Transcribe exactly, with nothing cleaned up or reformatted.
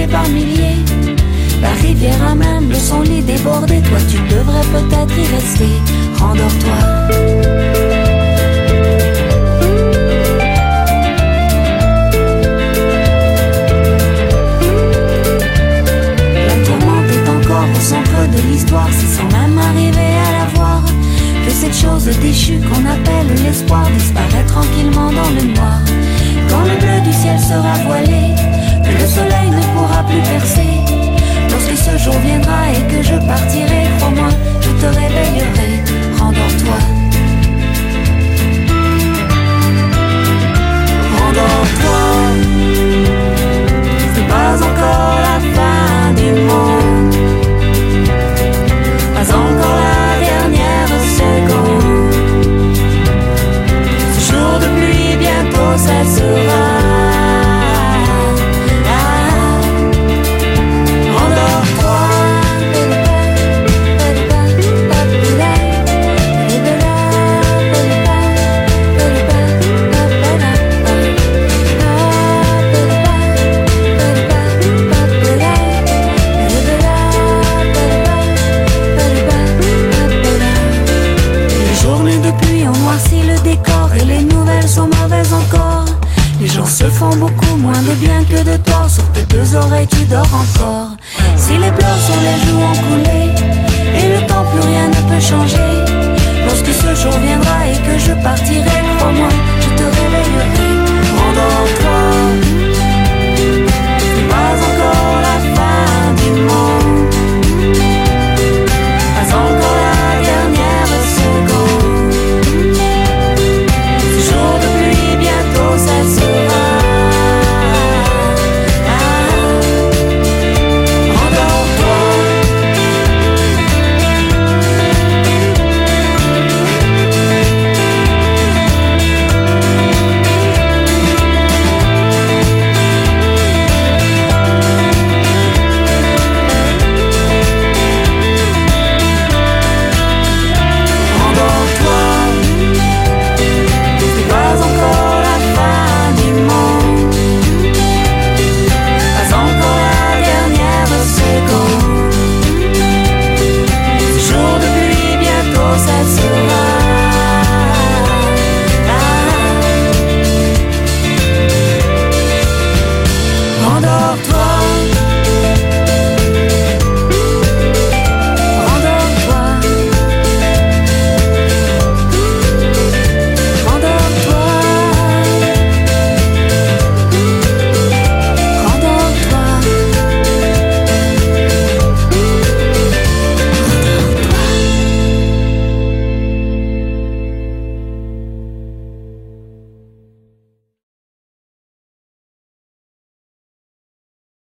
milliers par milliers. La rivière a même le son lit débordé. Toi tu devrais peut-être y rester. Rendors-toi. Au centre de l'histoire, c'est sans même arriver à la voir que cette chose déchue qu'on appelle l'espoir disparaît tranquillement dans le noir. Quand le bleu du ciel sera voilé, que le soleil ne pourra plus percer, lorsque ce jour viendra et que je partirai, crois-moi, je te réveillerai. Rendors-toi. Rendors-toi. C'est pas encore la fin du monde. Pas encore la dernière seconde. Ce jour de pluie bientôt cessera. Ah, rendors-toi. Les gens se font beaucoup moins de bien que de tort. Sur tes deux oreilles tu dors encore. Si les pleurs sur les joues ont coulé et le temps plus rien ne peut changer, lorsque ce jour viendra et que je partirai, crois-moi, je te réveillerai. Rendors-toi.